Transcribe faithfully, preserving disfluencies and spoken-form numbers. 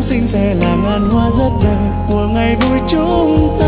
sinh sẽ là ngàn hoa rất đẹp của ngày vui chúng ta.